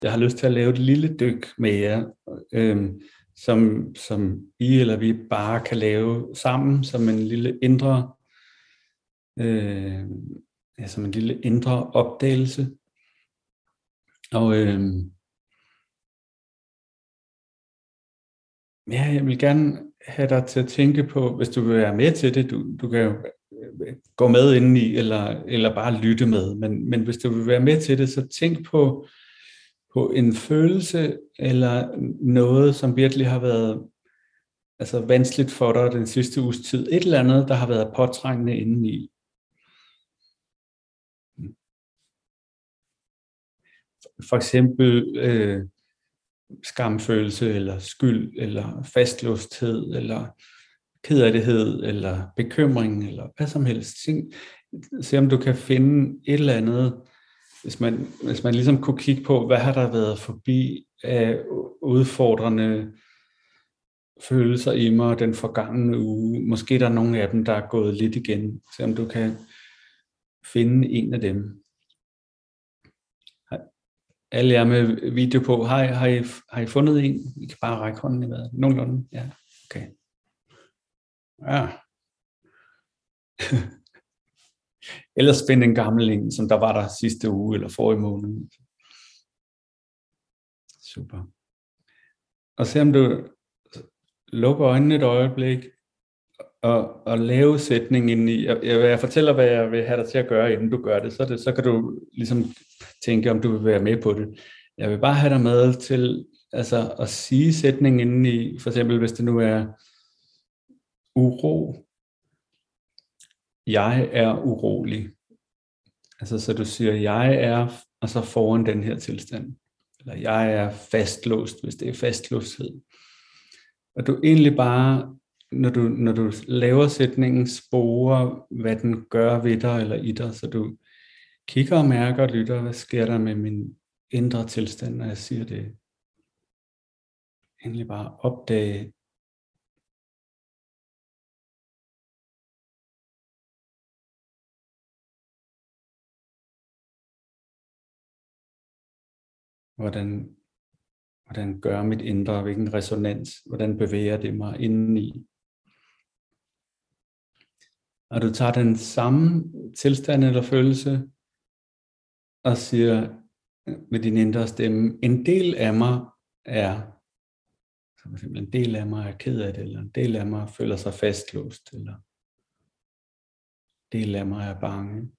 Jeg har lyst til at lave et lille dyk med jer, som I eller vi bare kan lave sammen som en lille indre, som en lille indre opdagelse. Og jeg vil gerne have dig til at tænke på, hvis du vil være med til det, du kan jo gå med indeni, eller bare lytte med, men hvis du vil være med til det, så tænk på en følelse, eller noget, som virkelig har været vanskeligt for dig den sidste uges tid. Et eller andet, der har været påtrængende indeni. For eksempel skamfølelse, eller skyld, eller fastlåsthed, eller kederlighed, eller bekymring, eller hvad som helst. Se om du kan finde et eller andet, hvis man ligesom kunne kigge på, hvad har der været forbi af udfordrende følelser i mig den forgangne uge. Måske der er nogle af dem, der er gået lidt igen. Se om du kan finde en af dem. Alle jer med video på, har I fundet en? I kan bare række hånden i vejret. Nogenlunde? Ja, okay. Ja. Ellers find en gammel en, som der var der sidste uge eller forrige måned. Super. Og se om du lukker øjnene et øjeblik og lave sætningen ind i. Jeg fortæller, hvad jeg vil have dig til at gøre, inden du gør det. Så kan du ligesom tænke, om du vil være med på det. Jeg vil bare have dig med til at sige sætningen inden i. For eksempel, hvis det nu er uro. Jeg er urolig. Så du siger, jeg er, og så foran den her tilstand. Eller jeg er fastlåst, hvis det er fastlåsthed. Og du egentlig bare, når du laver sætningen, sporer, hvad den gør ved dig eller i dig, så du kigger og mærker og lytter, hvad sker der med min indre tilstand, når jeg siger det. Egentlig bare opdage, hvordan gør mit indre, hvilken resonans, hvordan bevæger det mig indeni. Og du tager den samme tilstand eller følelse, og siger med din indre stemme, en del af mig er, så for eksempel, en del af mig er ked af det, eller en del af mig føler sig fastlåst, eller en del af mig er bange.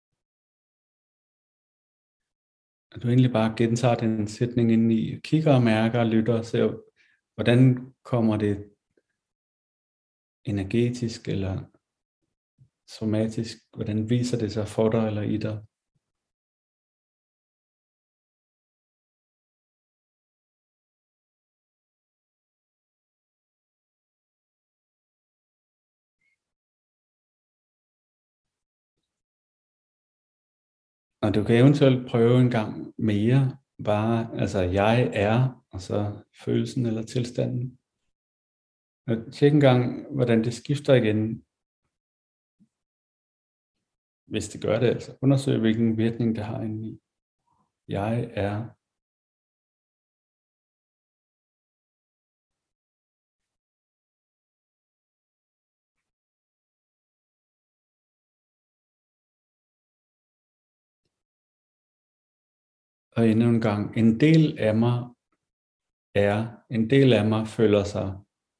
At du egentlig bare gentager den sætning ind i, kigger og mærker og lytter og ser, hvordan kommer det energetisk eller somatisk, hvordan viser det sig for dig eller i dig. Og du kan eventuelt prøve en gang mere, bare, jeg er, og så følelsen eller tilstanden. Og tjek en gang, hvordan det skifter igen. Hvis det gør det, undersøg, hvilken virkning det har indeni. Jeg er. Og endnu en gang, en del af mig er, en del af mig føler sig.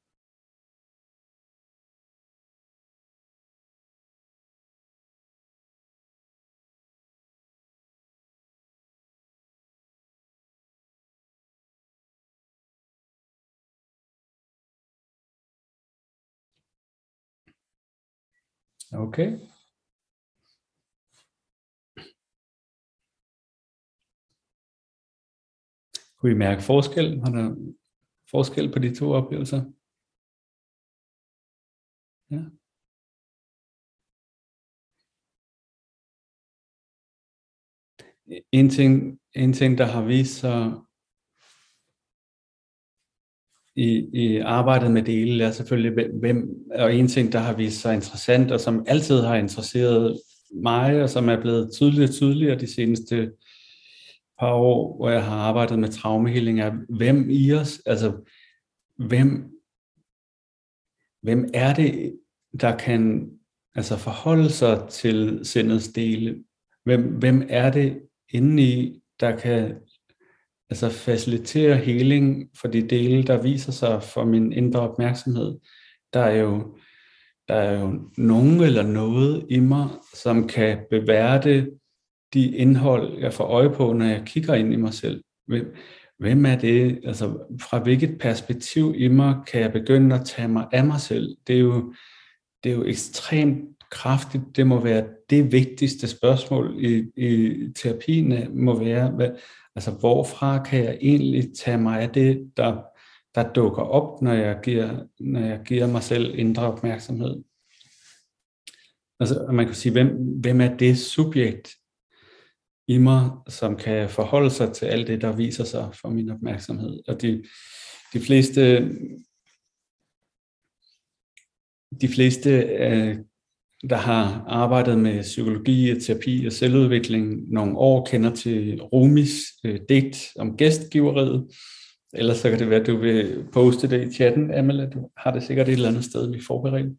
Okay. Kunne I mærke forskel? Har der forskel på de to oplevelser? Ja. En ting, der har vist sig i arbejdet med dele, er selvfølgelig, og en ting, der har vist sig interessant, og som altid har interesseret mig, og som er blevet tydeligere de seneste par år, hvor jeg har arbejdet med traumehealing, er, hvem i os, altså hvem er det, der kan altså forholde sig til sindets dele? Hvem er det indeni, der kan altså facilitere healing for de dele, der viser sig for min indre opmærksomhed? Der er jo nogen eller noget i mig, som kan beværte de indhold, jeg får øje på, når jeg kigger ind i mig selv. Hvem er det? Altså, fra hvilket perspektiv i mig kan jeg begynde at tage mig af mig selv? Det er jo ekstremt kraftigt. Det må være det vigtigste spørgsmål i terapien, må være, altså hvorfra kan jeg egentlig tage mig af det, der dukker op, når jeg giver mig selv indre opmærksomhed. Altså, man kan sige, hvem er det subjekt i mig, som kan forholde sig til alt det, der viser sig for min opmærksomhed. Og de fleste, der har arbejdet med psykologi, terapi og selvudvikling nogle år, kender til Rumis digt om gæstgiveriet. Ellers så kan det være, at du vil poste det i chatten, Amela. Du har det sikkert et eller andet sted, vi forbereder.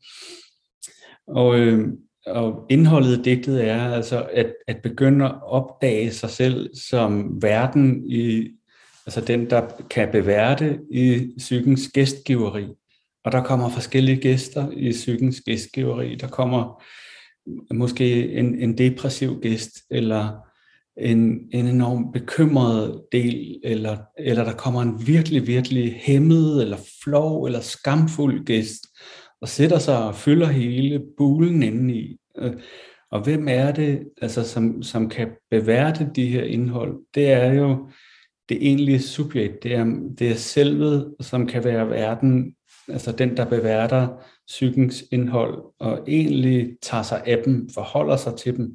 Og indholdet af digtet er altså at begynde at opdage sig selv som verden altså den, der kan beværte i psykens gæstgiveri. Og der kommer forskellige gæster i psykens gæstgiveri. Der kommer måske en depressiv gæst, eller en enormt bekymret del, eller der kommer en virkelig, virkelig hæmmet, eller flov, eller skamfuld gæst, og sætter sig og fylder hele bulen indeni. Og hvem er det, altså, som kan beværte de her indhold? Det er jo det egentlige subjekt. Det er selvet, som kan være verden, altså den, der beværter psykens indhold, og egentlig tager sig af dem, forholder sig til dem.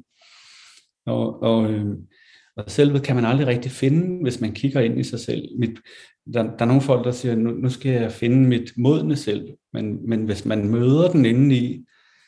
Og selvet kan man aldrig rigtig finde, hvis man kigger ind i sig selv. Der er nogle folk, der siger, nu skal jeg finde mit modne selv. Men hvis man møder den indeni,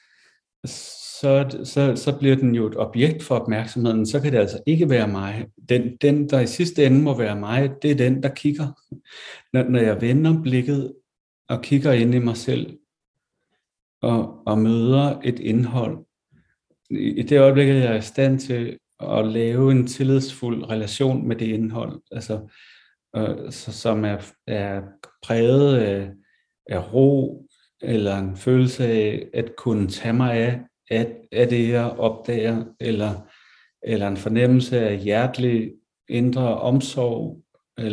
så bliver den jo et objekt for opmærksomheden. Så kan det altså ikke være mig. Den, der i sidste ende må være mig, det er den, der kigger. Når jeg vender blikket og kigger ind i mig selv, og møder et indhold, i det øjeblik, jeg er i stand til at lave en tillidsfuld relation med det indhold, altså, som er præget af ro, eller en følelse af at kunne tage mig af det, jeg opdager, eller en fornemmelse af hjertelig indre omsorg,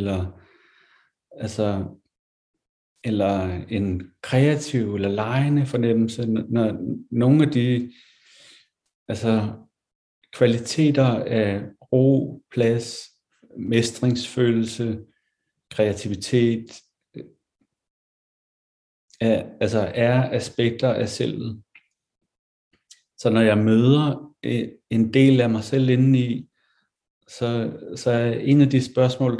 eller en kreativ eller legende fornemmelse, når nogle af de kvaliteter af ro, plads, mestringsfølelse, kreativitet, er aspekter af selvet. Så når jeg møder en del af mig selv indeni, så er en af de spørgsmål,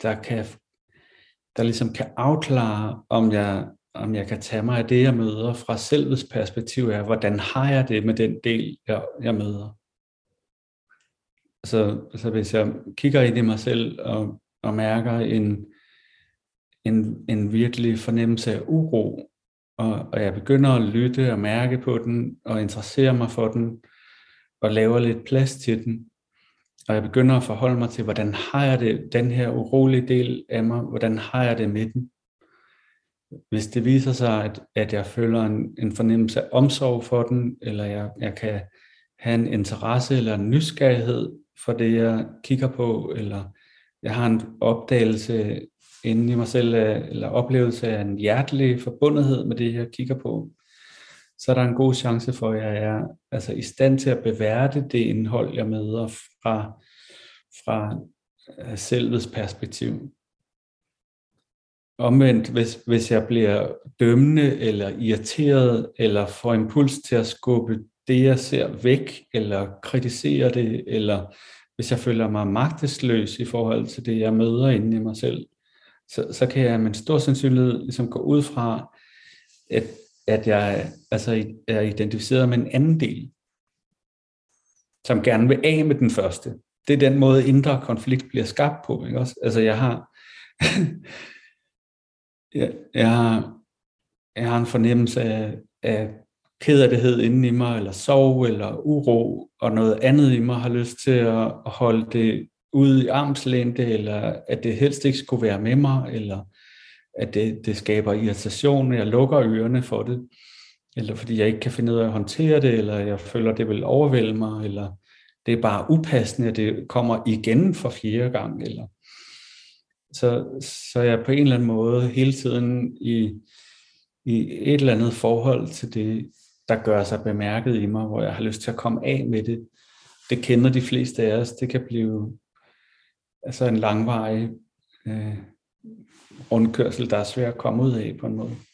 der ligesom kan afklare, om jeg kan tage mig af det, jeg møder fra selvets perspektiv, er, hvordan har jeg det med den del, jeg møder. Så hvis jeg kigger ind i mig selv og mærker en virkelig fornemmelse af uro, og jeg begynder at lytte og mærke på den, og interessere mig for den, og laver lidt plads til den, og jeg begynder at forholde mig til, hvordan har jeg det, den her urolige del af mig, hvordan har jeg det med den. Hvis det viser sig, at jeg føler en fornemmelse af omsorg for den, eller jeg kan have en interesse eller en nysgerrighed for det, jeg kigger på, eller jeg har en opdagelse inde i mig selv, eller oplevelse af en hjertelig forbundethed med det, jeg kigger på, så er der en god chance for, at jeg er i stand til at beværte det indhold, jeg møder fra selvets perspektiv. Omvendt, hvis jeg bliver dømmende eller irriteret, eller får impuls til at skubbe det, jeg ser væk, eller kritisere det, eller hvis jeg føler mig magtesløs i forhold til det, jeg møder inde i mig selv, så kan jeg med stor sandsynlighed ligesom gå ud fra, at jeg er identificeret med en anden del, som gerne vil af med den første. det er den måde, indre konflikt bliver skabt på. Ikke også? Altså jeg har, jeg har en fornemmelse af kederlighed inde i mig, eller sorg, eller uro, og noget andet i mig har lyst til at holde det ude i armslængde, eller at det helst ikke skulle være med mig, eller at det skaber irritation, jeg lukker ørerne for det, eller fordi jeg ikke kan finde ud af at håndtere det, eller jeg føler, det vil overvælde mig, eller det er bare upassende, at det kommer igen for 4. gang, eller så jeg på en eller anden måde hele tiden i et eller andet forhold til det, der gør sig bemærket i mig, hvor jeg har lyst til at komme af med det. Det kender de fleste af os. Det kan blive altså en langvarig rundkørsel, der er svær at komme ud af på en måde.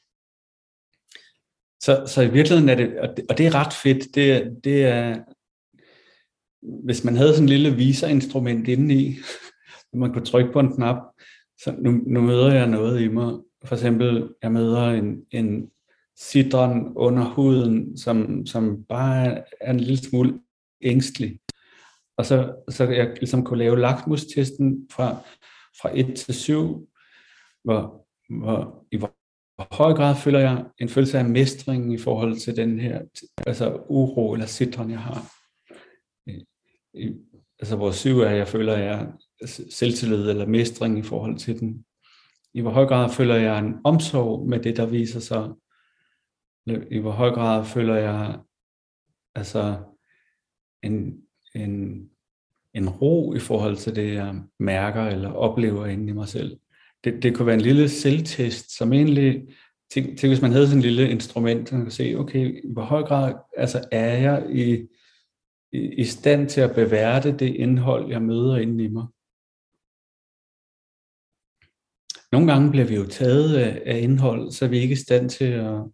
Så i virkeligheden er det, og det er ret fedt, det er, hvis man havde sådan en lille viserinstrument indeni, man kunne trykke på en knap, så nu møder jeg noget i mig. For eksempel, jeg møder en sidren under huden, som bare er en lille smule ængstelig. Og så jeg ligesom kunne lave lakmustesten fra 1 til 7, hvor i hvor høj grad føler jeg en følelse af mestring i forhold til den her altså uro eller sidren, jeg har. Altså hvor 7 er, jeg føler, jeg selvtillid eller mestring i forhold til den. I hvor høj grad føler jeg en omsorg med det, der viser sig. I hvor høj grad føler jeg altså en ro i forhold til det, jeg mærker eller oplever inde i mig selv. Det kunne være en lille selvtest, som egentlig, tænk hvis man havde sådan en lille instrument, man kan se, okay, i hvor høj grad altså er jeg i stand til at beværte det indhold, jeg møder inde i mig. Nogle gange bliver vi jo taget af indhold, så er vi ikke i stand til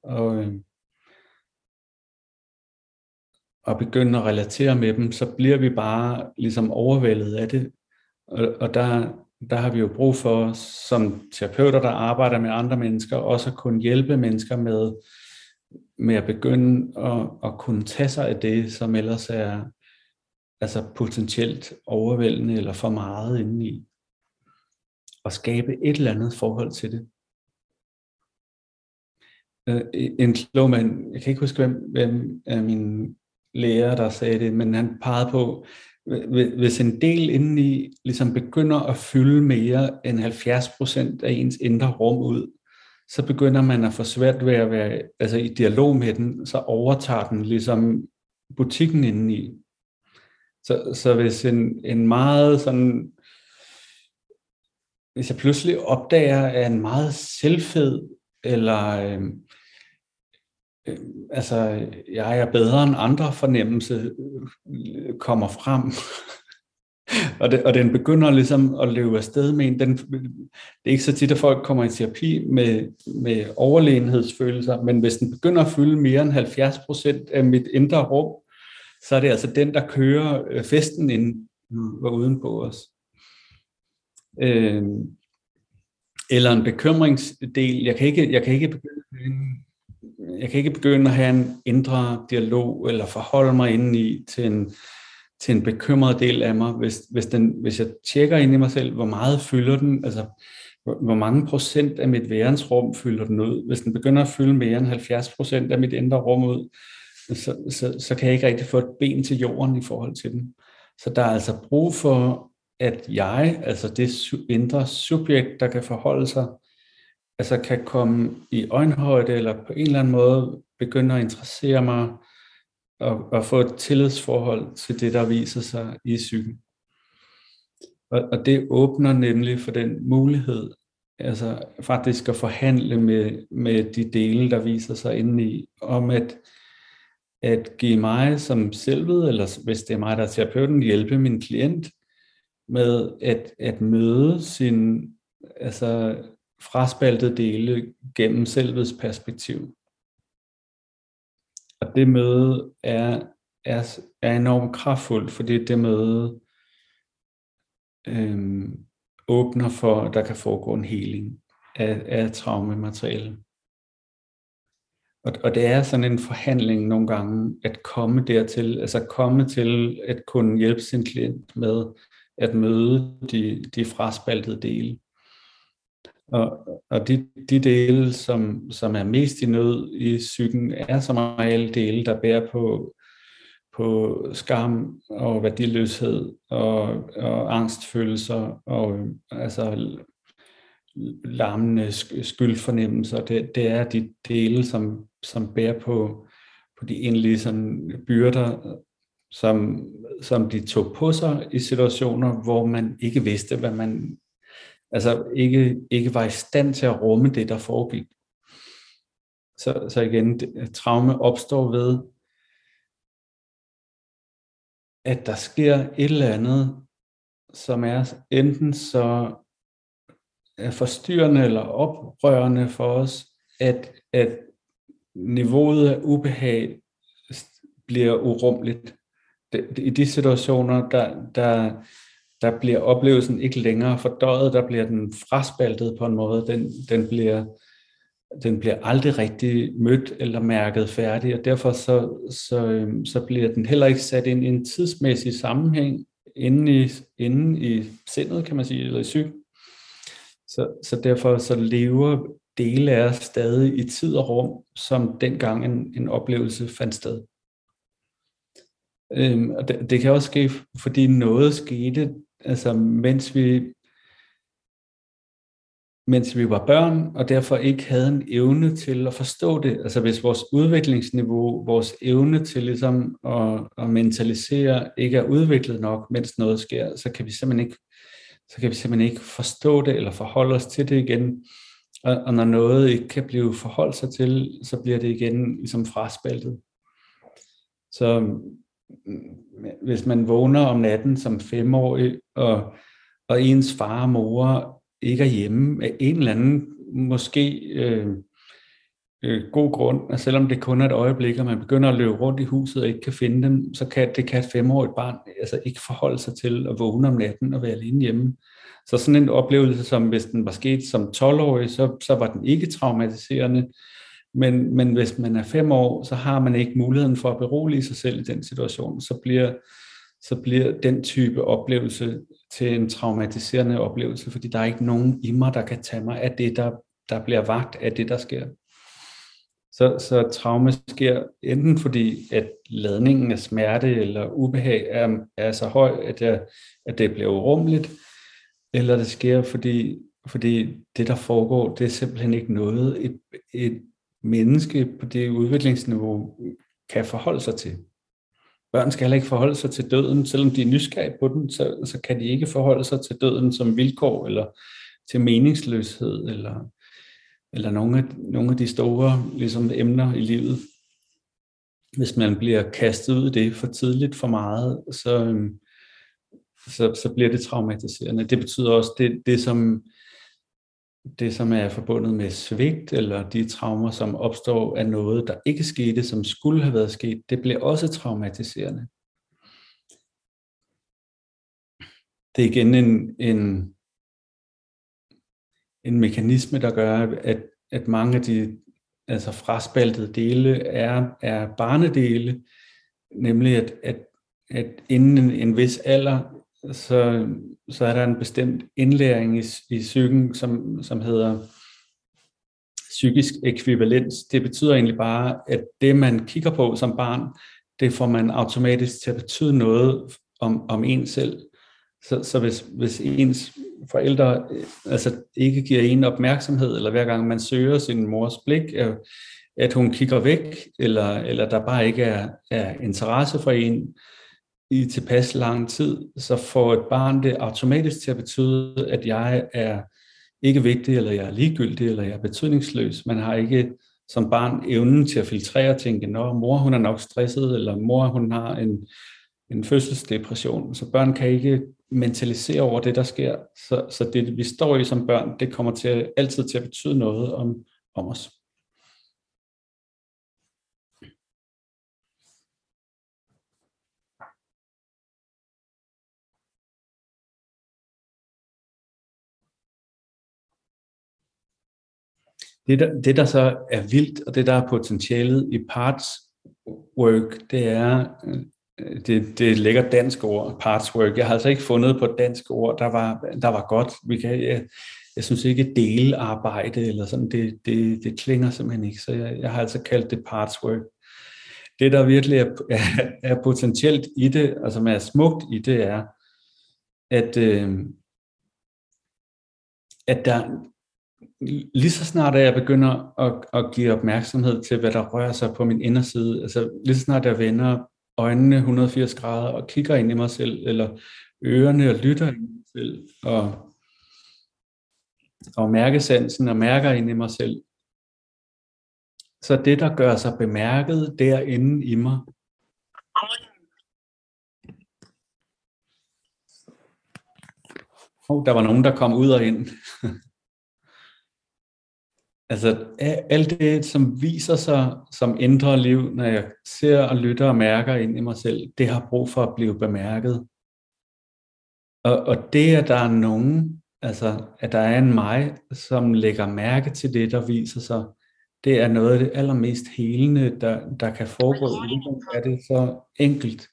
at begynde at relatere med dem, så bliver vi bare ligesom overvældet af det. Og der har vi jo brug for, som terapeuter, der arbejder med andre mennesker, også at kunne hjælpe mennesker med at begynde at kunne tage sig af det, som ellers er altså potentielt overvældende eller for meget indeni. Og skabe et eller andet forhold til det. En klog mand, jeg kan ikke huske, hvem af mine lærer, der sagde det, men han pegede på, hvis en del indeni ligesom begynder at fylde mere end 70% af ens indre rum ud, så begynder man at få svært ved at være altså i dialog med den, så overtager den ligesom butikken indeni. Så hvis en meget sådan, hvis jeg pludselig opdager, at en meget selvfed, eller altså jeg er bedre end andre fornemmelse kommer frem, og den begynder ligesom at løbe afsted med en. Det er ikke så tit, at folk kommer i terapi med overlegenhedsfølelser, men hvis den begynder at fylde mere end 70% af mit indre rum, så er det altså den, der kører festen inden og uden på os. Eller en bekymringsdel. Jeg kan ikke begynde at have en indre dialog eller forholde mig indeni til en bekymret del af mig, hvis jeg tjekker ind i mig selv, hvor meget fylder den, altså hvor mange procent af mit værensrum fylder den ud. Hvis den begynder at fylde mere end 70% af mit indre rum ud, så kan jeg ikke rigtig få et ben til jorden i forhold til den. Så der er altså brug for, at jeg, altså det indre subjekt, der kan forholde sig, altså kan komme i øjenhøjde, eller på en eller anden måde begynde at interessere mig, og få et tillidsforhold til det, der viser sig i psyken. Og det åbner nemlig for den mulighed, altså faktisk at forhandle med de dele, der viser sig indeni, om at give mig som selvet, eller hvis det er mig, der er terapeuten, hjælpe min klient med at møde sin altså fraspaltede dele gennem selvets perspektiv. Og det møde er enormt kraftfuldt, fordi det møde åbner for, at der kan foregå en heling af traumemateriale. Og det er sådan en forhandling nogle gange, at komme dertil, altså komme til at kunne hjælpe sin klient med at møde de fraspaltede dele. Og de dele, som er mest i nød i psyken, er som regel dele, der bærer på skam og værdiløshed og angstfølelser og altså larmende skyldfornemmelser. Det er de dele, som bærer på de egentlige sådan byrder, som de tog på sig i situationer, hvor man ikke vidste, hvad man altså ikke var i stand til at rumme det, der foregik. Så igen, traume opstår ved, at der sker et eller andet, som er enten så forstyrrende eller oprørende for os, at niveauet af ubehag bliver urummeligt. I de situationer, der bliver oplevelsen ikke længere fordøjet, der bliver den fraspaltet på en måde, den bliver aldrig rigtig mødt eller mærket færdig, og derfor så bliver den heller ikke sat ind i en tidsmæssig sammenhæng inde i sindet, kan man sige, eller i psyken. Så derfor så lever dele af os stadig i tid og rum, som dengang en oplevelse fandt sted. Og det kan også ske, fordi noget skete, altså mens vi var børn, og derfor ikke havde en evne til at forstå det. Altså hvis vores udviklingsniveau, vores evne til ligesom at mentalisere, ikke er udviklet nok, mens noget sker, så kan vi simpelthen ikke forstå det, eller forholde os til det igen. Og når noget ikke kan blive forholdt sig til, så bliver det igen ligesom fraspaltet. Så hvis man vågner om natten som 5-årig, og ens far og mor ikke er hjemme af en eller anden måske god grund, og selvom det kun er et øjeblik, og man begynder at løbe rundt i huset og ikke kan finde dem, så kan et 5-årigt barn altså ikke forholde sig til at vågne om natten og være alene hjemme. Så sådan en oplevelse, som hvis den var sket som 12-årig, så var den ikke traumatiserende. Men hvis man er 5 år, så har man ikke muligheden for at berolige sig selv i den situation. Så bliver den type oplevelse til en traumatiserende oplevelse, fordi der er ikke nogen i mig, der kan tage mig af det, der bliver vagt af det, der sker. Så traume sker enten fordi, at ladningen af smerte eller ubehag er så høj, at det bliver urummeligt, eller det sker, fordi det, der foregår, det er simpelthen ikke noget, et menneske på det udviklingsniveau kan forholde sig til. Børn skal heller ikke forholde sig til døden, selvom de er nysgerrige på den, så kan de ikke forholde sig til døden som vilkår, eller til meningsløshed, eller nogle af de store ligesom, emner i livet. Hvis man bliver kastet ud i det for tidligt for meget, så bliver det traumatiserende. Det betyder også, det som er forbundet med svigt, eller de traumer, som opstår af noget, der ikke skete, som skulle have været sket, det bliver også traumatiserende. Det er igen en mekanisme, der gør, at mange af de altså fraspaltede dele er barnedele, nemlig at inden en vis alder, så er der en bestemt indlæring i psyken, som hedder psykisk ekvivalens. Det betyder egentlig bare, at det, man kigger på som barn, det får man automatisk til at betyde noget om en selv. Så hvis ens forældre altså ikke giver en opmærksomhed, eller hver gang man søger sin mors blik, at hun kigger væk, eller der bare ikke er interesse for en i tilpas lang tid, så får et barn det automatisk til at betyde, at jeg er ikke vigtig, eller jeg er ligegyldig, eller jeg er betydningsløs. Man har ikke som barn evnen til at filtrere og tænke, nå, mor hun er nok stresset, eller mor hun har en fødselsdepression. Så børn kan ikke mentalisere over det, der sker. Så det, vi står i som børn, det kommer altid til at betyde noget om os. Det der så er vildt, og det der er potentialet i parts work, det er, det er et lækkert dansk ord, parts work. Jeg har altså ikke fundet på et dansk ord, der var godt. Jeg synes ikke delarbejde eller sådan, det klinger simpelthen ikke, så jeg har altså kaldt det parts work. Det der virkelig er potentielt i det, og som er smukt i det, er, at der lige så snart jeg begynder at give opmærksomhed til, hvad der rører sig på min inderside, altså lige så snart jeg vender øjnene 180 grader og kigger ind i mig selv, eller ørerne og lytter ind i mig selv, og mærkesansen og mærker ind i mig selv, så det, der gør sig bemærket derinde i mig, der var nogen, der kom ud og ind. Altså alt det, som viser sig som indre liv, når jeg ser og lytter og mærker ind i mig selv, det har brug for at blive bemærket. Og det, at der er nogen, altså at der er en mig, som lægger mærke til det, der viser sig, det er noget af det allermest helende, der kan foregå. Er det så enkelt,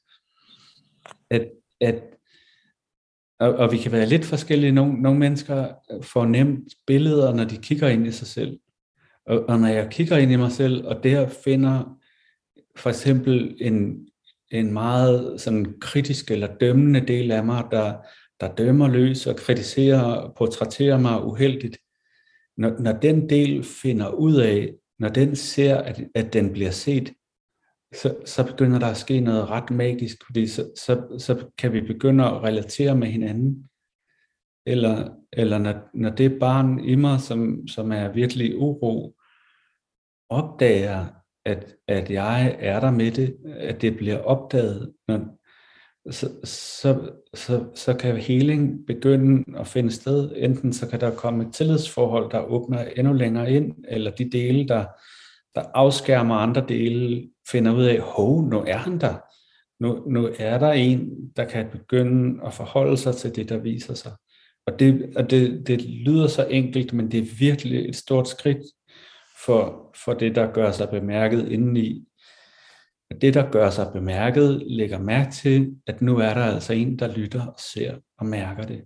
og vi kan være lidt forskellige. Nogle mennesker får nemt billeder, når de kigger ind i sig selv. Og når jeg kigger ind i mig selv, og der finder for eksempel en meget sådan kritisk eller dømmende del af mig, der dømmer løs og kritiserer og portrætterer mig uheldigt, når den del finder ud af, når den ser, at den bliver set, så begynder der at ske noget ret magisk, fordi så kan vi begynde at relatere med hinanden. Eller når det barn i mig, som er virkelig uro, opdager, at jeg er der med det, at det bliver opdaget, så kan healing begynde at finde sted. Enten så kan der komme et tillidsforhold, der åbner endnu længere ind, eller de dele, der afskærmer andre dele, finder ud af, nu er han der. Nu er der en, der kan begynde at forholde sig til det, der viser sig. Og det lyder så enkelt, men det er virkelig et stort skridt for det, der gør sig bemærket indeni. Det, der gør sig bemærket, lægger mærke til, at nu er der altså en, der lytter og ser og mærker det.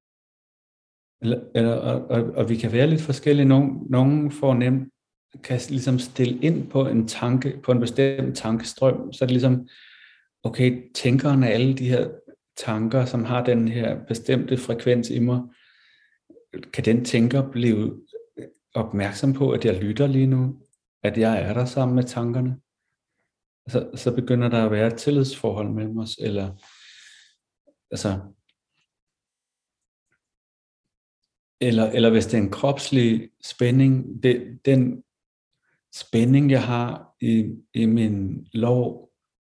Og vi kan være lidt forskellige. Nogen får nemt, kan ligesom stille ind på en tanke, på en bestemt tankestrøm, så er det ligesom, okay, tænkeren af alle de her tanker, som har den her bestemte frekvens i mig, kan den tænker blive opmærksom på, at jeg lytter lige nu, at jeg er der sammen med tankerne. Så begynder der at være et tillidsforhold mellem os, eller hvis det er en kropslig spænding, den spænding, jeg har i min lår,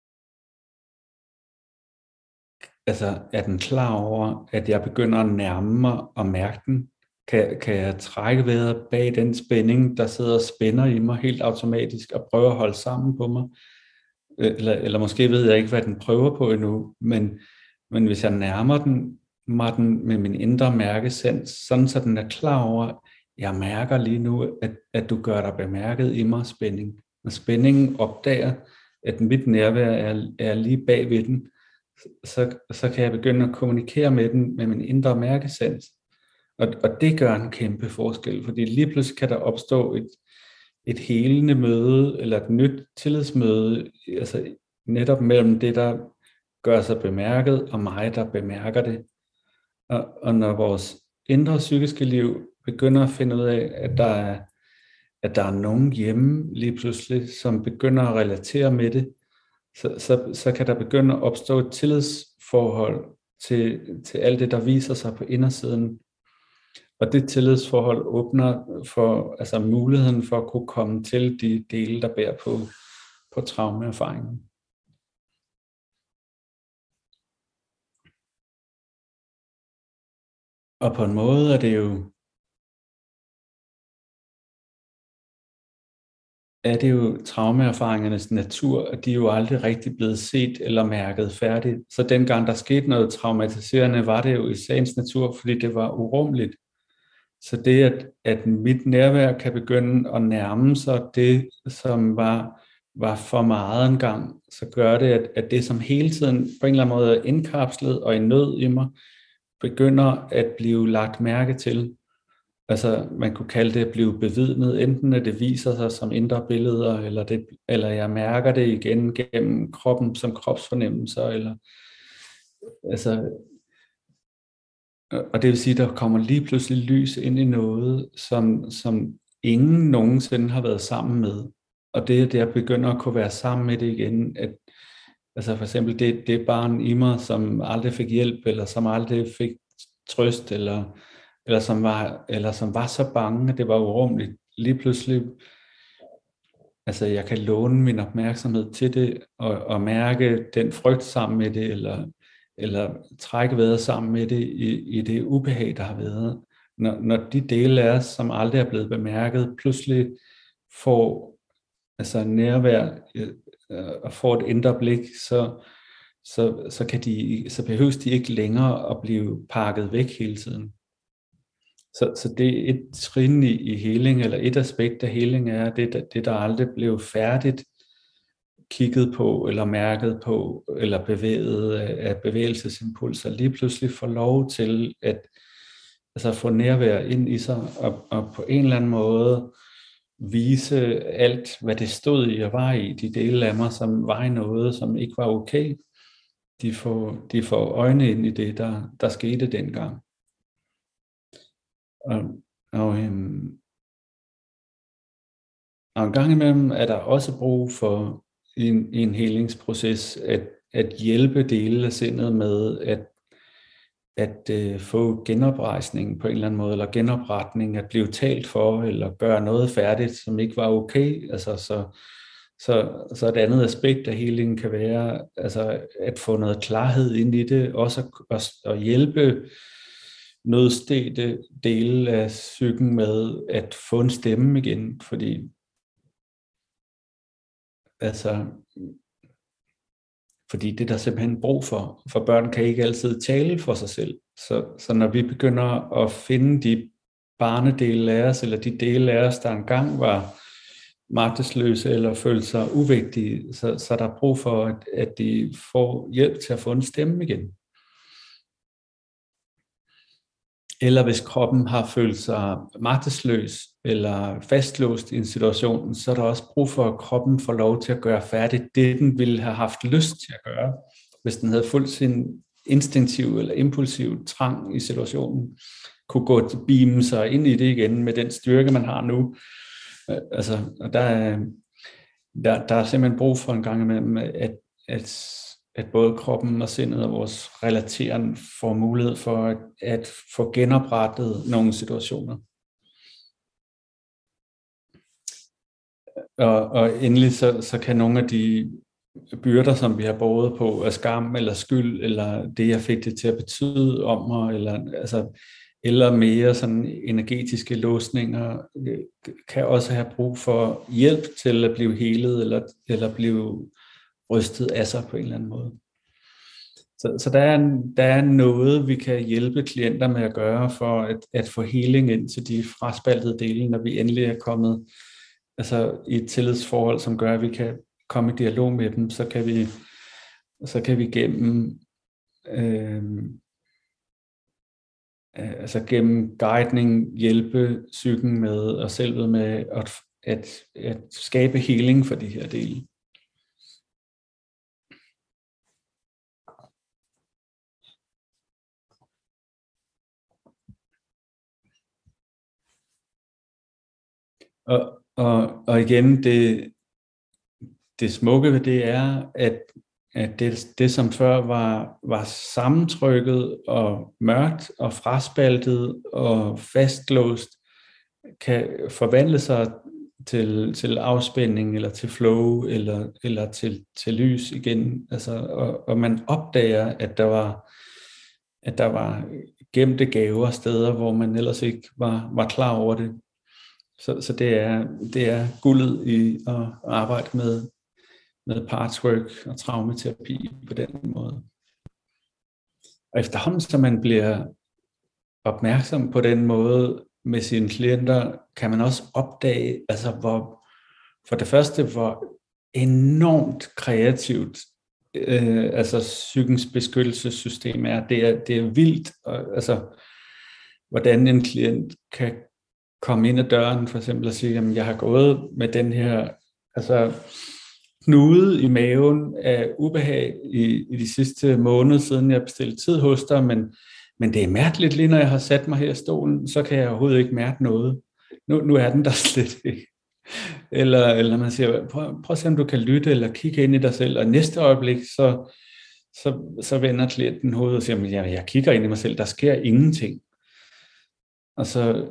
altså er den klar over, at jeg begynder at nærme mig og mærke den? Kan jeg trække vejret bag den spænding, der sidder og spænder i mig helt automatisk og prøver at holde sammen på mig? Eller måske ved jeg ikke, hvad den prøver på endnu, men hvis jeg nærmer mig den med min indre mærkesans, sådan så den er klar over, jeg mærker lige nu, at du gør dig bemærket i mig spænding. Når spændingen opdager, at mit nærvær er lige bag ved den, så kan jeg begynde at kommunikere med den med min indre mærkesans. Og det gør en kæmpe forskel, fordi lige pludselig kan der opstå et helende møde, eller et nyt tillidsmøde, altså netop mellem det, der gør sig bemærket, og mig, der bemærker det. Og når vores indre psykiske liv begynder at finde ud af, at der er nogen hjemme lige pludselig, som begynder at relatere med det, så kan der begynde at opstå et tillidsforhold til alt det, der viser sig på indersiden. Og det tillidsforhold åbner for muligheden for at kunne komme til de dele, der bærer på traumeerfaringen. Og på en måde er det jo traumeerfaringernes natur, at de er jo aldrig rigtig blevet set eller mærket færdigt. Så dengang der skete noget traumatiserende, var det jo i sagens natur, fordi det var urummeligt. Så det, at mit nærvær kan begynde at nærme sig det, som var for meget engang, så gør det, at det, som hele tiden på en eller anden måde er indkapslet og i nød i mig, begynder at blive lagt mærke til. Altså, man kunne kalde det at blive bevidnet, enten at det viser sig som indre billeder, eller jeg mærker det igen gennem kroppen som kropsfornemmelser, eller altså, og det vil sige, at der kommer lige pludselig lys ind i noget, som ingen nogensinde har været sammen med. Og det er det, jeg begynder at kunne være sammen med det igen. At, altså for eksempel det barn i mig, som aldrig fik hjælp, eller som aldrig fik trøst, eller som var så bange, at det var urummeligt. Lige pludselig, altså jeg kan låne min opmærksomhed til det, og mærke den frygt sammen med det, eller trække vejret sammen med det i det ubehag, der har været. Når de dele af os, som aldrig er blevet bemærket, pludselig får altså nærvær og får et indre blik, så behøves de ikke længere at blive pakket væk hele tiden. Så det er et trin i heling, eller et aspekt af heling er det der aldrig blev færdigt kigget på, eller mærket på, eller bevæget af bevægelsesimpulser, lige pludselig får lov til at altså få nærvær ind i sig, og på en eller anden måde vise alt, hvad det stod i og var i, de dele af mig, som var i noget, som ikke var okay. De får øjne ind i det, der skete dengang. Og en gang imellem er der også brug for i en helingsproces at hjælpe dele af sindet med at få genoprejsning på en eller anden måde, eller genopretning, at blive talt for, eller gøre noget færdigt, som ikke var okay. Altså, så et andet aspekt af healingen kan være altså at få noget klarhed ind i det, også at hjælpe nødstedte dele af psyken med at få en stemme igen, fordi det er der simpelthen brug for børn kan ikke altid tale for sig selv. Så når vi begynder at finde de barnedele af os, eller de dele af os, der engang var magtesløse eller følte sig uvigtige, så er der brug for, at de får hjælp til at få en stemme igen. Eller hvis kroppen har følt sig magtesløs eller fastlåst i en situation, så er der også brug for, at kroppen får lov til at gøre færdigt det, den ville have haft lyst til at gøre, hvis den havde fulgt sin instinktiv eller impulsiv trang i situationen, kunne gå til beame sig ind i det igen med den styrke, man har nu. Altså, og der er simpelthen brug for en gang imellem, at både kroppen og sindet og vores relateren får mulighed for at få genoprettet nogle situationer. Og endelig så kan nogle af de byrder, som vi har båret på af skam eller skyld, eller det, jeg fik det til at betyde om mig, eller mere sådan energetiske låsninger, kan også have brug for hjælp til at blive helet, eller blive rystet af sig på en eller anden måde. Så der er noget, vi kan hjælpe klienter med at gøre, for at få heling ind til de fraspaltede dele, når vi endelig er kommet i et tillidsforhold, som gør, at vi kan komme i dialog med dem, så kan vi gennem gennem guidning hjælpe psyken med og selvet med at skabe heling for de her dele. Og igen, det smukke ved det er, at det som før var sammentrykket og mørkt og fraspaltet og fastlåst, kan forvandle sig til afspænding eller til flow eller til lys igen. Og man opdager, at der var gemte gaver steder, hvor man ellers ikke var klar over det. Så det er guldet i at arbejde med partswork og traumaterapi på den måde. Og efterhånden, så man bliver opmærksom på den måde, med sine klienter, kan man også opdage, altså for det første, hvor enormt kreativt altså psykens beskyttelsessystem er. Det er vildt, altså hvordan en klient kan komme ind ad døren, for eksempel og sige, jamen jeg har gået med den her altså knude i maven af ubehag i de sidste måneder, siden jeg bestilte tid hos dig, men det er mærkeligt, lige når jeg har sat mig her i stolen, så kan jeg overhovedet ikke mærke noget. Nu er den der slet ikke. Eller man siger, prøv at se, om du kan lytte eller kigge ind i dig selv, og næste øjeblik, så vender klienten hovedet og siger, jeg kigger ind i mig selv, der sker ingenting. Og så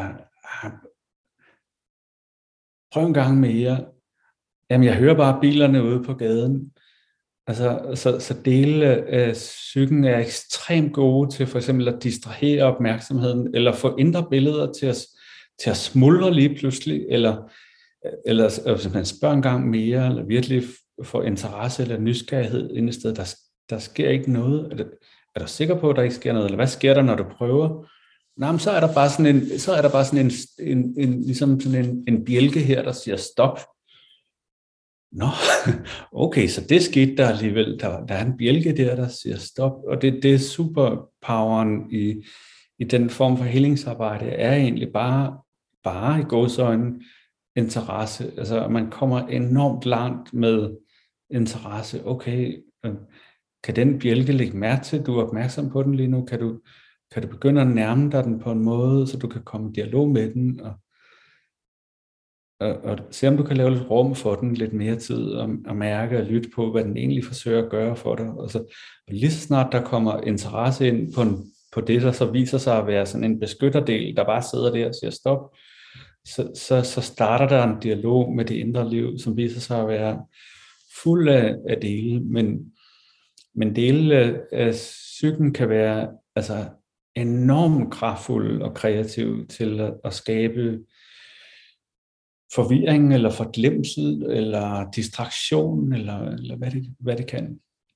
prøv en gang mere. Jamen, jeg hører bare bilerne ude på gaden. Altså, så dele af psyken er ekstremt gode til for eksempel at distrahere opmærksomheden, eller få indre billeder til at smuldre lige pludselig, eller hvis man spørger en gang mere, eller virkelig får interesse eller nysgerrighed ind i stedet, der sker ikke noget. Er du sikker på, at der ikke sker noget? Eller hvad sker der, når du prøver? Nej, men så er der bare sådan en ligesom sådan en bjælke her, der siger stop. Nå, okay, så det skete der alligevel. Der er en bjælke der siger stop. Og det er superpoweren i den form for helingsarbejde, er egentlig bare i gåseøjne interesse. Altså, man kommer enormt langt med interesse. Okay, kan den bjælke lægge mærke til, du er opmærksom på den lige nu? Kan du begynde at nærme dig den på en måde, så du kan komme i dialog med den, og se om du kan lave lidt rum for den, lidt mere tid, og mærke og lytte på, hvad den egentlig forsøger at gøre for dig. Og lige så snart der kommer interesse ind på det, der så viser sig at være sådan en beskytterdel, der bare sidder der og siger stop, så starter der en dialog med det indre liv, som viser sig at være fuld af dele, men dele af psyken kan være altså enormt kraftfuld og kreativ til at skabe forvirring, eller forglemsel, eller distraktion, eller hvad det kan.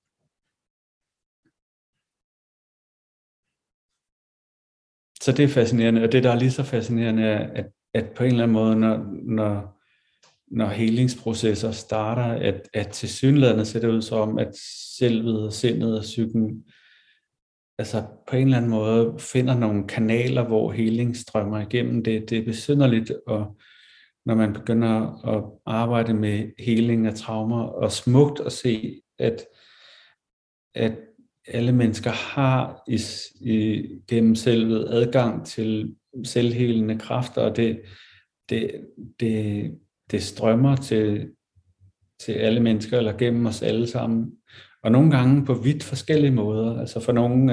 Så det er fascinerende, og det der er lige så fascinerende er, at på en eller anden måde, når helingsprocesser starter, at tilsyneladende ser det ud som, at selvet, sindet og psyken altså på en eller anden måde finder nogle kanaler, hvor heling strømmer igennem. Det er besynderligt, og når man begynder at arbejde med heling af traumer, og smukt at se, at alle mennesker har gennem selvet adgang til selvhelende kræfter, og det strømmer til alle mennesker, eller gennem os alle sammen. Og nogle gange på vidt forskellige måder. Altså for nogle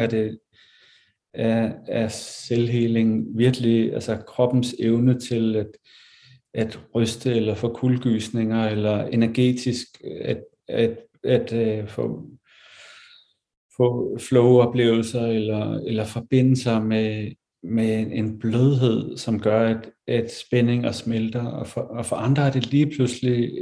er selvheling virkelig altså kroppens evne til at ryste eller få kuldegysninger, eller energetisk at få flow-oplevelser, eller forbinde sig med en blødhed, som gør, at spændinger smelter. Og for andre er det lige pludselig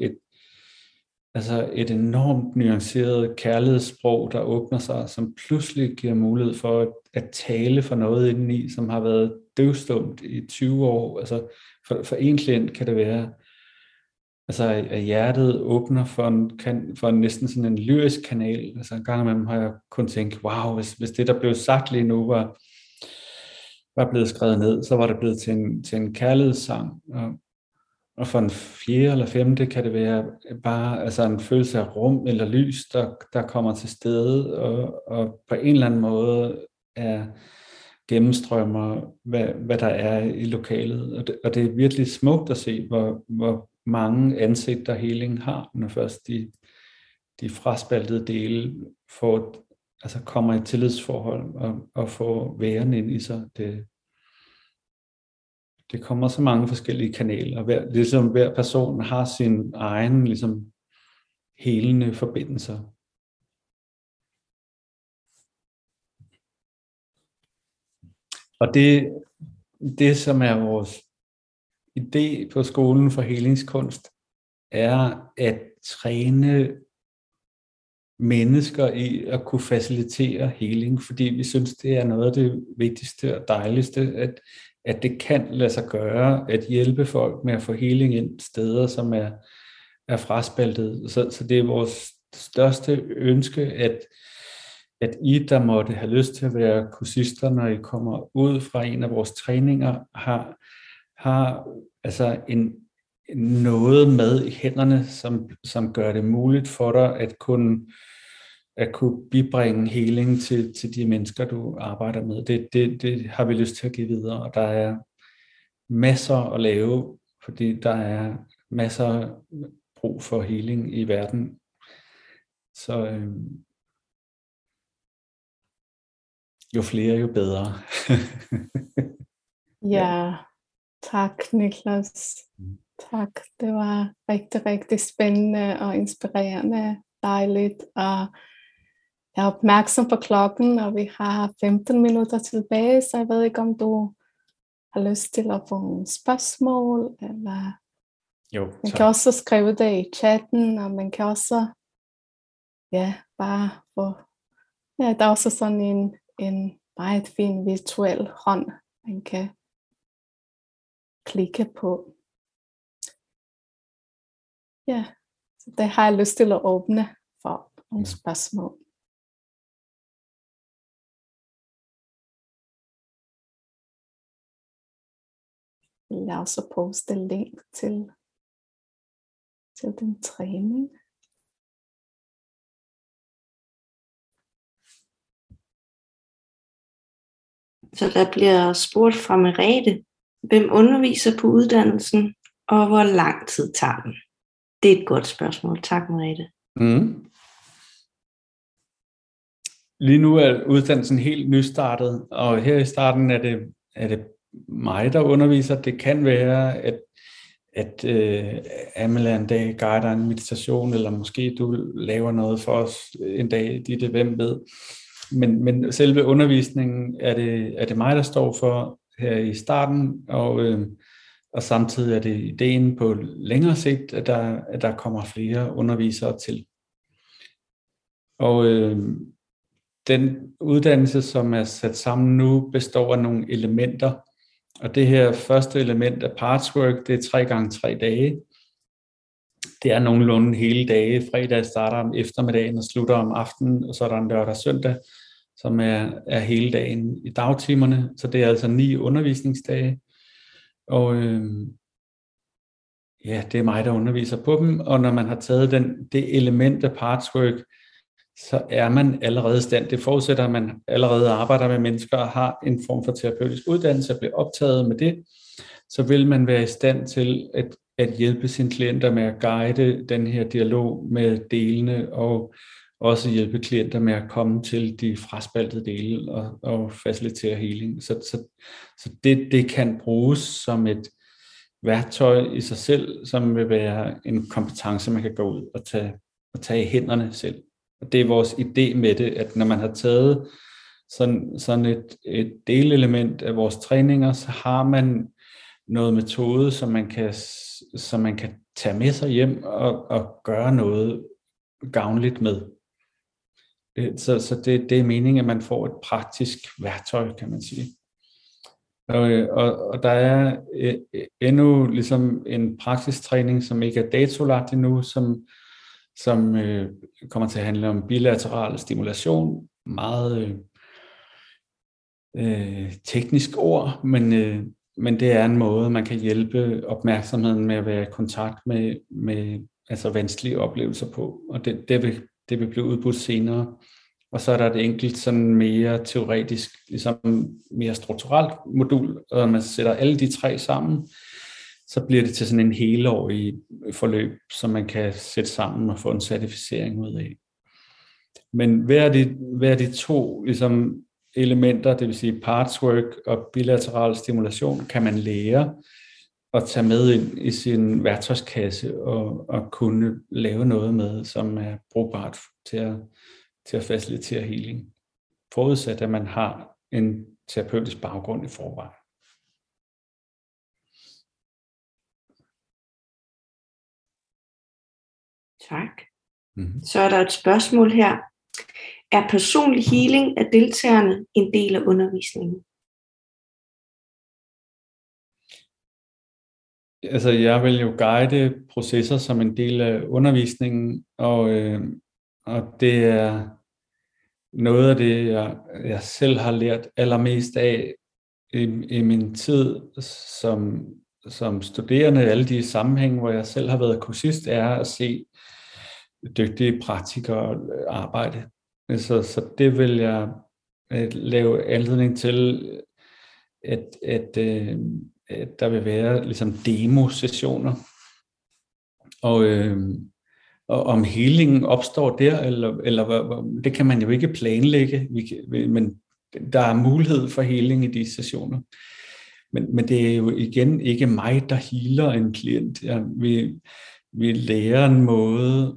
et enormt nuanceret kærlighedssprog, der åbner sig, som pludselig giver mulighed for at tale for noget indeni, som har været døvstumt i 20 år. Altså for en klient kan det være, altså at hjertet åbner for en næsten sådan en lyrisk kanal. Altså en gang imellem har jeg kun tænkt, wow, hvis det der blev sagt lige nu var blevet skrevet ned, så var det blevet til en kærlighedssang. Og for en fjerde eller femte kan det være bare altså en følelse af rum eller lys, der kommer til stede, og på en eller anden måde gennemstrømmer, hvad der er i lokalet. Og det er virkelig smukt at se, hvor mange ansigter heling har, når først de fraspaltede dele kommer i et tillidsforhold og får væren ind i sig. Det kommer så mange forskellige kanaler. Ligesom hver person har sin egen ligesom, helende forbindelser. Og det som er vores idé på skolen for helingskunst, er at træne mennesker i at kunne facilitere heling, fordi vi synes, det er noget af det vigtigste og dejligste, at det kan lade sig gøre at hjælpe folk med at få healing ind steder, som er fraspaltet. Så det er vores største ønske, at I, der måtte have lyst til at være kursister, når I kommer ud fra en af vores træninger, har altså noget med i hænderne, som gør det muligt for dig at kunne bibringe healing til de mennesker, du arbejder med. Det har vi lyst til at give videre, og der er masser at lave, fordi der er masser brug for healing i verden. Så jo flere, jo bedre. Ja, tak Niklas. Tak, det var rigtig, rigtig spændende og inspirerende, dejligt. Og jeg er opmærksom på klokken, og vi har 15 minutter tilbage, så jeg ved ikke, om du har lyst til at få nogle spørgsmål, eller Jo, man kan også skrive det i chatten, og man kan også, bare få, der er også sådan en meget fin virtuel hånd, man kan klikke på. Ja, så det har jeg lyst til at åbne for nogle spørgsmål. Jeg vil også poste link til den træning. Så der bliver spurgt fra Merete, hvem underviser på uddannelsen, og hvor lang tid tager den? Det er et godt spørgsmål. Tak, Merete. Lige nu er uddannelsen helt nystartet, og her i starten er det mig, der underviser. Det kan være, at Amela en dag guider en meditation, eller måske du laver noget for os en dag, Ditte, hvem ved. Men selve undervisningen er det mig, der står for her i starten, og samtidig er det ideen på længere sigt, at der kommer flere undervisere til. Og den uddannelse, som er sat sammen nu, består af nogle elementer, og det her første element af partswork, det er 3x3 dage. Det er nogenlunde hele dage. Fredag starter om eftermiddagen og slutter om aftenen, og så er der en lørdag og søndag, som er hele dagen i dagtimerne. Så det er altså 9 undervisningsdage. Og det er mig, der underviser på dem. Og når man har taget det element af partswork, så er man allerede i stand. Det forudsætter, at man allerede arbejder med mennesker og har en form for terapeutisk uddannelse og bliver optaget med det. Så vil man være i stand til at hjælpe sine klienter med at guide den her dialog med delene, og også hjælpe klienter med at komme til de fraspaltede dele og facilitere healing. Så det kan bruges som et værktøj i sig selv, som vil være en kompetence, man kan gå ud og tage i hænderne selv. Og det er vores idé med det, at når man har taget sådan et delelement af vores træninger, så har man noget metode, som man kan tage med sig hjem og gøre noget gavnligt med. Så det er meningen, at man får et praktisk værktøj, kan man sige. Og der er endnu ligesom en praksistræning, som ikke er datolagt endnu, som kommer til at handle om bilateral stimulation. Meget teknisk ord, men det er en måde, man kan hjælpe opmærksomheden med at være i kontakt med altså vanskelige oplevelser på. Og det vil blive udbudt senere. Og så er der et enkelt sådan mere teoretisk, ligesom mere strukturelt modul, og når man sætter alle de 3 sammen, så bliver det til sådan en helårig forløb, som man kan sætte sammen og få en certificering ud af. Men hver af de 2 ligesom, elementer, det vil sige partswork og bilateral stimulation, kan man lære at tage med ind i sin værktøjskasse og kunne lave noget med, som er brugbart til at facilitere healing. Forudsat, at man har en terapeutisk baggrund i forvejen. Tak. Så er der et spørgsmål her. Er personlig healing af deltagerne en del af undervisningen? Altså, jeg vil jo guide processer som en del af undervisningen, og det er noget af det, jeg selv har lært allermest af i min tid som studerende, alle de sammenhænge, hvor jeg selv har været kursist, er at se dygtige praktikere arbejde. Så det vil jeg lave anledning til, at der vil være ligesom demo-sessioner. Og om healingen opstår der, eller det kan man jo ikke planlægge, men der er mulighed for healing i de sessioner. Men det er jo igen ikke mig, der healer en klient. Vi lærer en måde,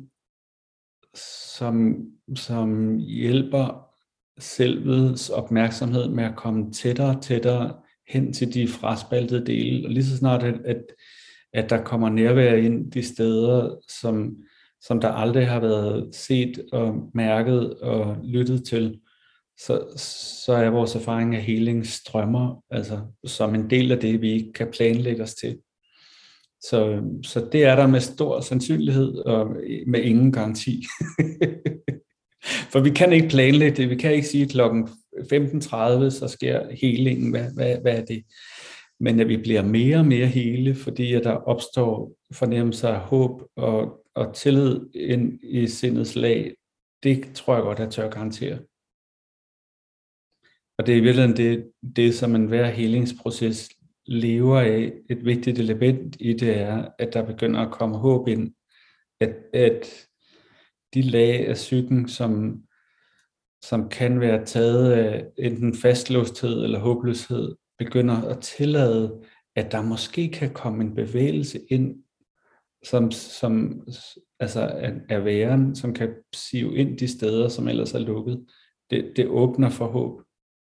som hjælper selvets opmærksomhed med at komme tættere og tættere hen til de fraspaltede dele. Og lige så snart, at der kommer nærvær ind de steder, som der aldrig har været set og mærket og lyttet til, så er vores erfaring af healing strømmer, altså som en del af det, vi ikke kan planlægge os til. Så det er der med stor sandsynlighed og med ingen garanti. For vi kan ikke planlægge det. Vi kan ikke sige, at klokken 15:30, så sker healingen. Hvad er det? Men at vi bliver mere og mere hele, fordi at der opstår fornemmelser af håb og tillid ind i sindets lag, det tror jeg godt, jeg tør garantere. Og det er i virkeligheden det som enhver helingsproces lever af. Et vigtigt element i det er, at der begynder at komme håb ind. At de lag af psyken, som kan være taget af enten fastlåsthed eller håbløshed, begynder at tillade, at der måske kan komme en bevægelse ind, som altså er væren, som kan sive ind de steder, som ellers er lukket. Det åbner for håb.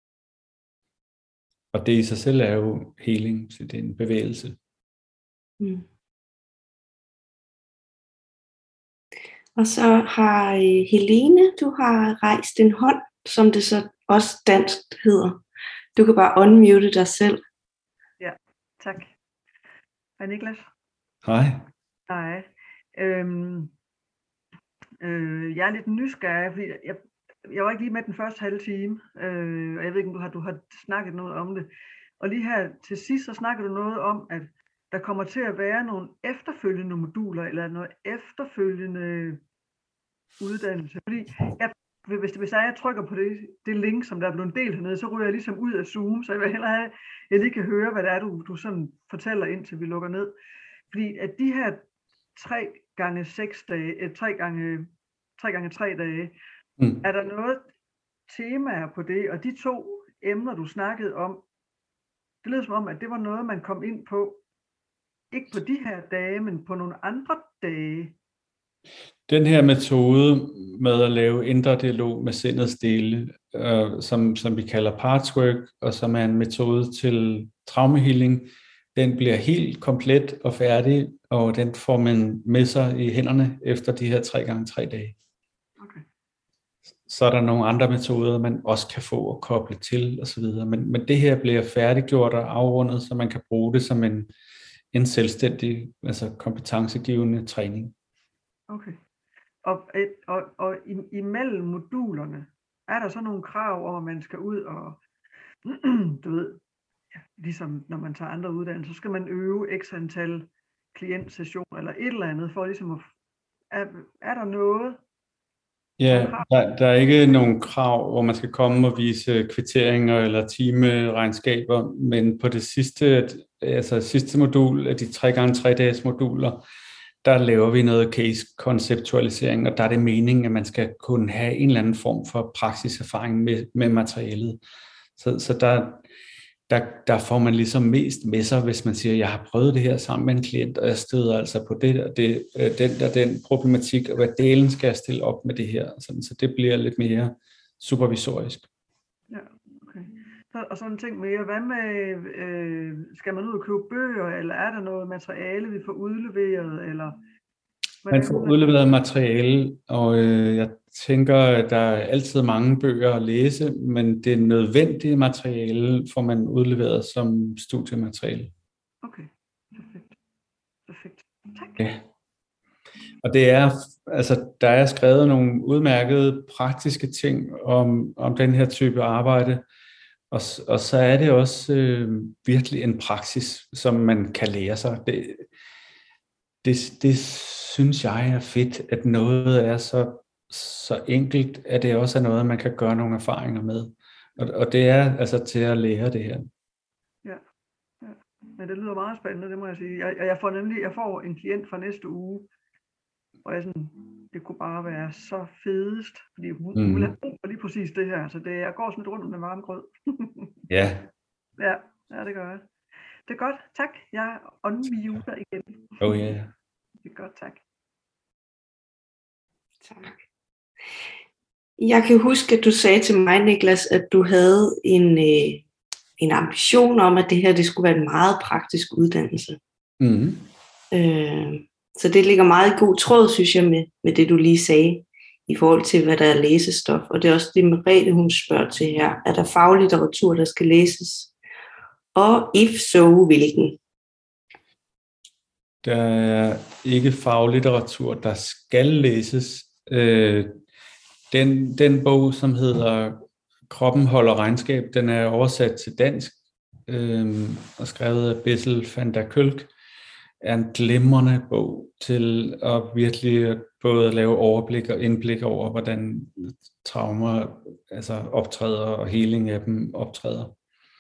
Og det i sig selv er jo healing, så det er en bevægelse. Mm. Og så har Helene, du har rejst en hånd, som det så også dansk hedder. Du kan bare unmute dig selv. Ja, tak. Hej Niklas. Hej. Hej. Jeg er lidt nysgerrig, fordi jeg var ikke lige med den første halve time, og jeg ved ikke, om du har snakket noget om det. Og lige her til sidst, så snakker du noget om, at der kommer til at være nogle efterfølgende moduler, eller noget efterfølgende uddannelse. Fordi hvis jeg trykker på det link, som der er blevet delt hernede, så ryger jeg ligesom ud af Zoom, så jeg vil hellere have, at jeg lige kan høre, hvad det er, du sådan fortæller, indtil vi lukker ned. Fordi at de her 3x6 dage, 3x3 dage, er der noget temaer på det, og de 2 emner, du snakkede om, det lyder som om, at det var noget, man kom ind på, ikke på de her dage, men på nogle andre dage. Den her metode med at lave indre dialog med sindets dele, som vi kalder partswork, og som er en metode til traumehealing, den bliver helt komplet og færdig, og den får man med sig i hænderne efter de her 3x3 dage. Okay. Så er der nogle andre metoder, man også kan få at koble til osv. Men det her bliver færdiggjort og afrundet, så man kan bruge det som en selvstændig, altså kompetencegivende træning. Okay. Og imellem modulerne, er der så nogle krav om, at man skal ud og, du ved, ja, ligesom når man tager andre uddannelser, så skal man øve x antal klientsessioner eller et eller andet, for ligesom at, er der noget? Ja, der er ikke nogen krav, hvor man skal komme og vise kvitteringer eller timeregnskaber, men på det sidste modul af de 3x3 dages moduler, der laver vi noget case-konceptualisering, og der er det meningen, at man skal kunne have en eller anden form for praksiserfaring med materialet. Så der får man ligesom mest med sig, hvis man siger, jeg har prøvet det her sammen med en klient, og jeg støder altså på det og det, den problematik, og hvad delen skal jeg stille op med det her. Så det bliver lidt mere supervisorisk. Ja, okay. Og sådan en ting mere, hvad med, skal man ud og købe bøger, eller er der noget materiale, vi får udleveret, eller? Man får udleveret materiale, og jeg tænker, at der er altid mange bøger at læse, men det nødvendige materiale får man udleveret som studiemateriale. Okay, perfekt. Tak. Ja. Og det er, altså, der er skrevet nogle udmærkede praktiske ting om den her type arbejde, og så er det også virkelig en praksis, som man kan lære sig. Det synes jeg er fedt, at noget er så enkelt, at det også er noget, man kan gøre nogle erfaringer med. Og det er altså til at lære det her. Ja. Men det lyder meget spændende, det må jeg sige. Jeg får en klient fra næste uge, og det kunne bare være så fedest, fordi hun vil have brug for lige præcis det her. Så jeg går sådan lidt rundt med varm grød. Ja. Ja, det gør jeg. Det er godt, tak. Jeg unmuter igen. Oh yeah. Det er godt, tak. Tak. Jeg kan huske, at du sagde til mig, Niklas, at du havde en ambition om, at det her det skulle være en meget praktisk uddannelse. Mm. Så det ligger meget i god tråd, synes jeg, med det, du lige sagde, i forhold til, hvad der er læsestof. Og det er også det, Merete, hun spørger til her. Er der faglitteratur, der skal læses? Og if so, hvilken? Der er ikke faglitteratur, der skal læses. Den bog, som hedder Kroppen holder regnskab, den er oversat til dansk og skrevet af Bessel van der Kolk, er en glimrende bog til at virkelig både lave overblik og indblik over, hvordan traumer altså optræder og healing af dem optræder.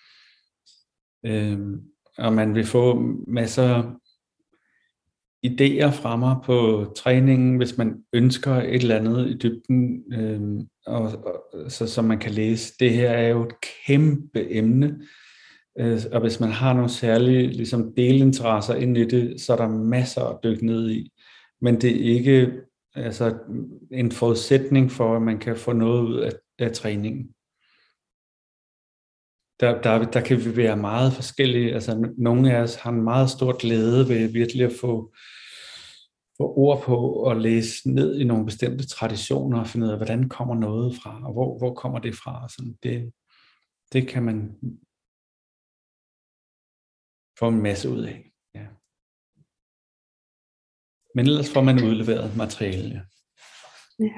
Og man vil få masser idéer fra mig på træningen, hvis man ønsker et eller andet i dybden, så man kan læse. Det her er jo et kæmpe emne, og hvis man har nogle særlige ligesom delinteresser ind i det, så er der masser at dykke ned i. Men det er ikke altså en forudsætning for, at man kan få noget ud af træningen. Der kan vi være meget forskellige. Altså, nogle af os har en meget stor glæde ved virkelig at få ord på og læse ned i nogle bestemte traditioner og finde ud af, hvordan kommer noget fra, og hvor kommer det fra. Sådan, det kan man få en masse ud af. Ja. Men ellers får man udleveret materiale. Ja.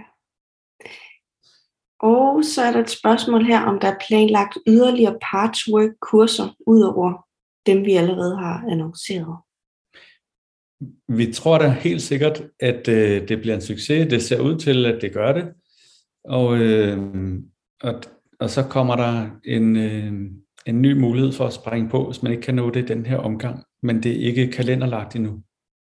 Og så er der et spørgsmål her, om der er planlagt yderligere partswork-kurser, ud over dem, vi allerede har annonceret. Vi tror da helt sikkert, at det bliver en succes. Det ser ud til, at det gør det. Og så kommer der en ny mulighed for at springe på, hvis man ikke kan nå det i den her omgang. Men det er ikke kalenderlagt endnu.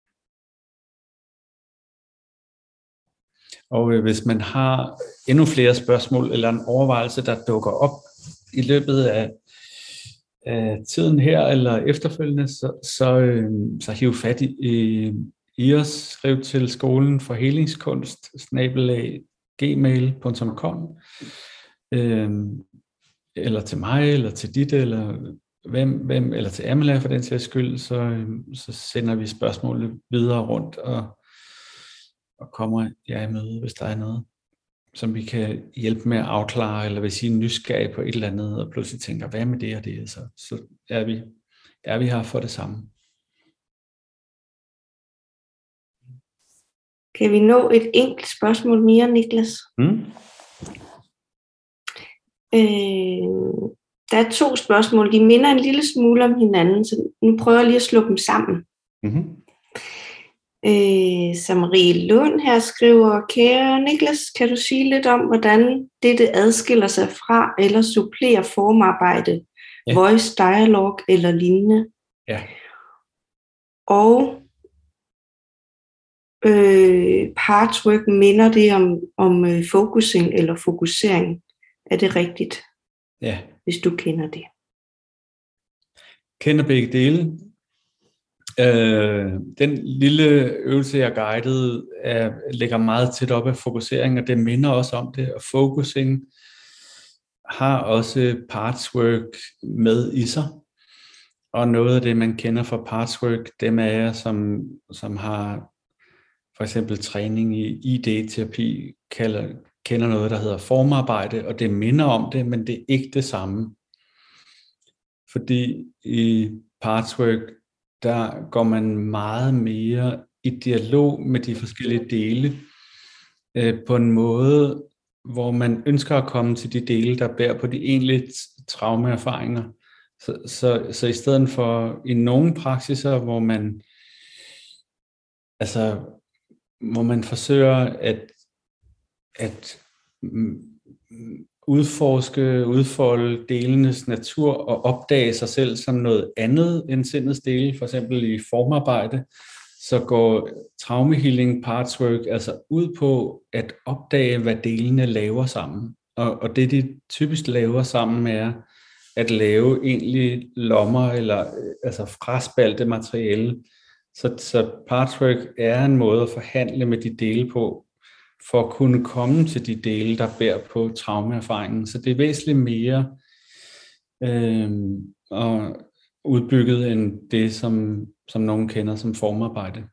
Og hvis man har endnu flere spørgsmål eller en overvejelse, der dukker op i løbet af tiden her eller efterfølgende, så hiv fat i os, skriv til skolen for helingskunst@gmail.com eller til mig, eller til Ditte, eller hvem eller til Amela for den sags skyld, så sender vi spørgsmålet videre rundt og kommer jer i møde, hvis der er noget, som vi kan hjælpe med at afklare, eller hvis I er nysgerrige på et eller andet, og pludselig tænker, hvad med det og det, så er vi her for det samme. Kan vi nå et enkelt spørgsmål mere, Niklas? Der er 2 spørgsmål, de minder en lille smule om hinanden, så nu prøver jeg lige at slå dem sammen. Så Marie Lund her skriver, kære Niklas, kan du sige lidt om, hvordan dette adskiller sig fra eller supplerer formarbejde, voice dialog eller lignende? Ja. Og partswork, minder det om focusing eller fokusering? Er det rigtigt? Ja. Hvis du kender det. Kender begge dele. Den lille øvelse, jeg guidede, ligger meget tæt op af fokusering, og det minder også om det. Og focusing har også partswork med i sig. Og noget af det, man kender fra partswork, dem af jer, som har for eksempel træning i ID-terapi, kender noget, der hedder formarbejde, og det minder om det, men det er ikke det samme. Fordi i partswork, der går man meget mere i dialog med de forskellige dele på en måde, hvor man ønsker at komme til de dele, der bærer på de egentlige traumeerfaringer. Så i stedet for i nogle praksiser, hvor man forsøger at udfolde delenes natur og opdage sig selv som noget andet end sindets dele, for eksempel i formarbejde, så går traumehealing partswork altså ud på at opdage, hvad delene laver sammen. Og det, de typisk laver sammen, er at lave egentlig lommer eller altså fraspalte materiale. Så partswork er en måde at forhandle med de dele på, for at kunne komme til de dele, der bærer på traumeerfaringen. Så det er væsentligt mere og udbygget end det, som nogen kender som formarbejde.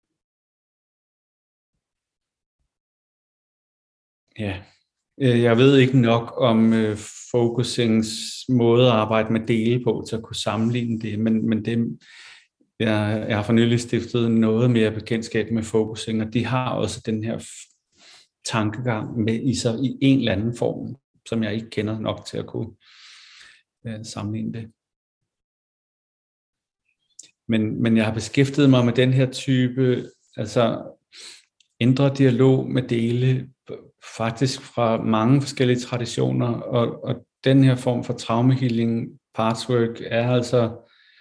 Ja, jeg ved ikke nok om focusings måde at arbejde med dele på, til at kunne sammenligne det, men det, jeg har for nylig stiftet noget mere bekendtskab med focusing, og de har også den her tankegang med i sig i en eller anden form, som jeg ikke kender nok til at kunne sammenligne det. Men jeg har beskæftiget mig med den her type, altså indre dialog med dele, faktisk fra mange forskellige traditioner, og den her form for traumehealing partswork er altså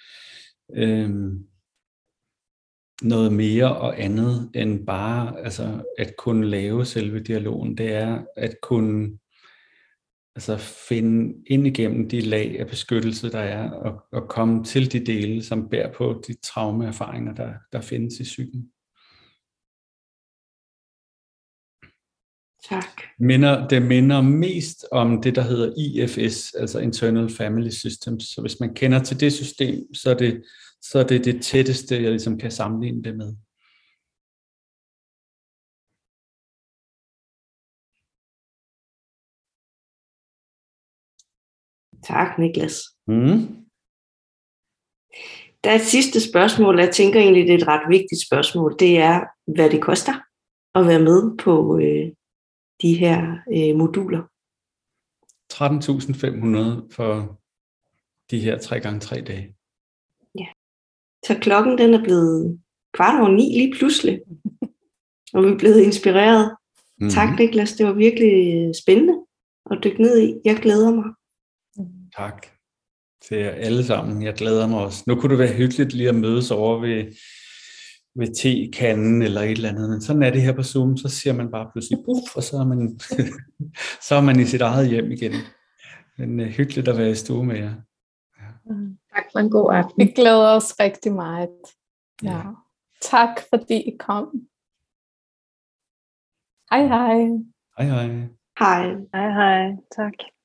noget mere og andet end bare altså at kunne lave selve dialogen. Det er at kunne altså finde ind igennem de lag af beskyttelse, der er, og komme til de dele, som bærer på de traumeerfaringer, der findes i psyken. Tak. Det minder mest om det, der hedder IFS, altså Internal Family Systems. Så hvis man kender til det system, så er det det tætteste, jeg ligesom kan sammenligne det med. Tak, Niklas. Mm. Der er et sidste spørgsmål, og jeg tænker egentlig, det er et ret vigtigt spørgsmål. Det er, hvad det koster at være med på de her moduler. 13.500 for de her 3x3 dage. Ja. Så klokken den er blevet 9:15 lige pludselig. Og vi er blevet inspireret. Mm-hmm. Tak, Niklas. Det var virkelig spændende at dykke ned i. Jeg glæder mig. Tak til jer alle sammen. Jeg glæder mig også. Nu kunne det være hyggeligt lige at mødes over ved tekanden eller et eller andet, men sådan er det her på Zoom, så siger man bare pludselig puff, og så er man i sit eget hjem igen. Men hyggeligt at være i stue med jer. Ja. Tak for en god aften. Vi glæder os rigtig meget. Ja. Tak fordi I kom. Hej hej. Hej hej. Hej. Hej hej. Tak.